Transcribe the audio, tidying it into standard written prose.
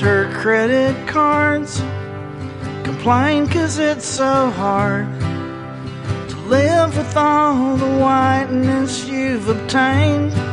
her credit cards, complain 'cause it's so hard to live with all the whiteness you've obtained.